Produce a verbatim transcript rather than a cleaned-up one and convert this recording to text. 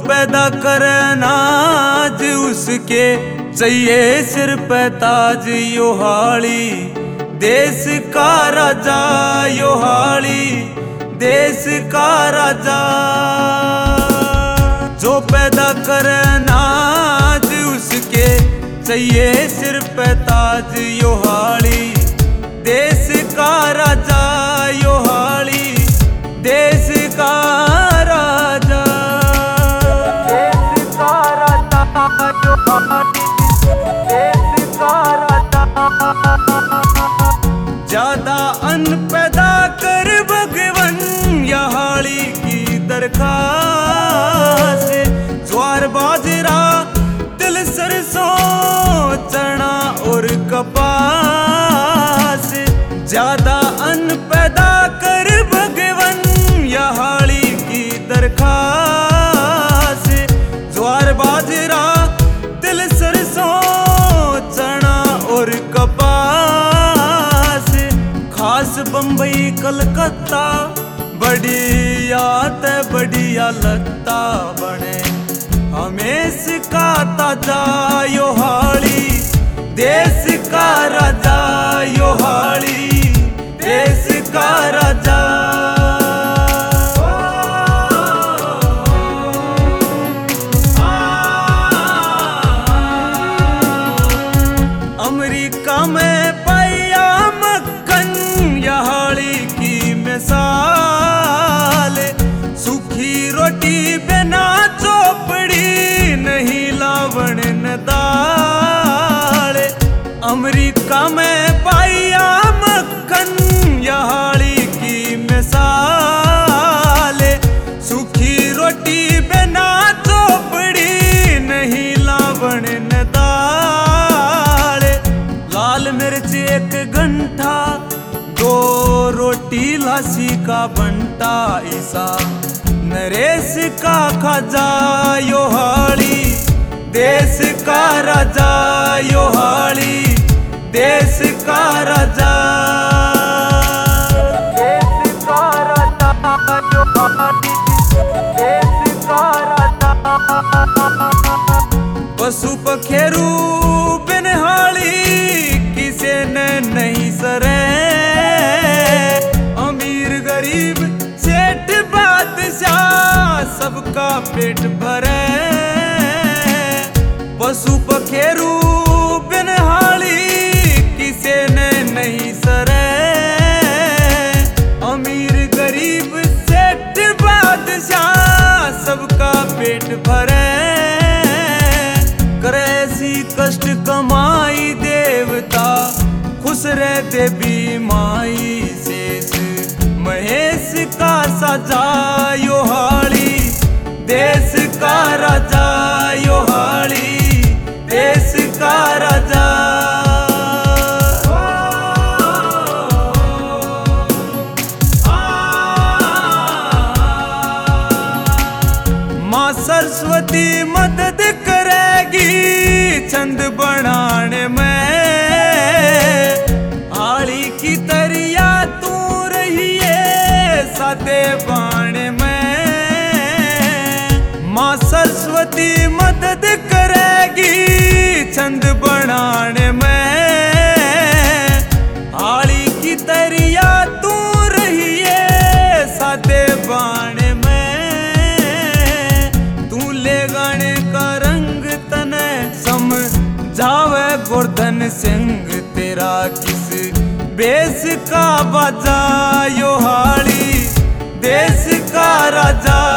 पैदा करे नाज उसके चाहिए सिर पे ताज योहाली देश का राजा योहाली देश का राजा। जो पैदा करे नाज उसके चाहिए सिर पे ताज योहाली देश का राजा योहाली देश का राजा देश का राजा योहाली देश का राजा। ज्यादा अन्न पैदा कर भगवन योहाली की दरखास्त ज्वार बाजरा तिल सरसों चना और कपास। ज्यादा अन्न पैदा कर भगवन योहाली की दरखास्त ज्वार बाजरा तिल सरसों चना और कपास। खास बम्बई कलकत्ता बढ़िया ते बढ़िया लत्ता बने हमेश का ताजा योहाली देश का राजा योहाली देश का राजा। अमेरिका में पाया मक्खन योहाली की मिसाल सूखी रोटी बिना चोपड़ी नहीं लावण न दाल। अमेरिका में पाया मक्खन योहाली की मिसाल सूखी रोटी बिना चोपड़ी नहीं लावण न दाल। लाल मिर्च एक घंटा दो रोटी लासी का बंटा ईसा नरेश का खाजा योहाली देश का राजा योहाली देश का राजा देश का राजा योहाली देश का राजा। पशु पखेरू बिनहाली किसे ने नहीं सरे अमीर गरीब सेठ बादशाह सबका पेट भरे। पशु पखेरू बिनहाली किसे ने नहीं सरे अमीर गरीब सेठ बादशाह सबका पेट भरे। करे ऐसी कष्ट कमाई देवता खुश रह देवी माई शेष महेश का साजा योहाली देश का राजा योहाली देश का राजा। माँ सरस्वती मदद करेगी चंद बनाने में आली की तरिया तू रहिए सादे बाणे में। माँ सरस्वती मदद करेगी चंद बनाने में आली की तरिया तू रहिए सादे बाणे में। तू ले गाने का रंग तने समझावे गोवर्धन सिंह तेरा किस बेस का बाजा योहाली देश का राजा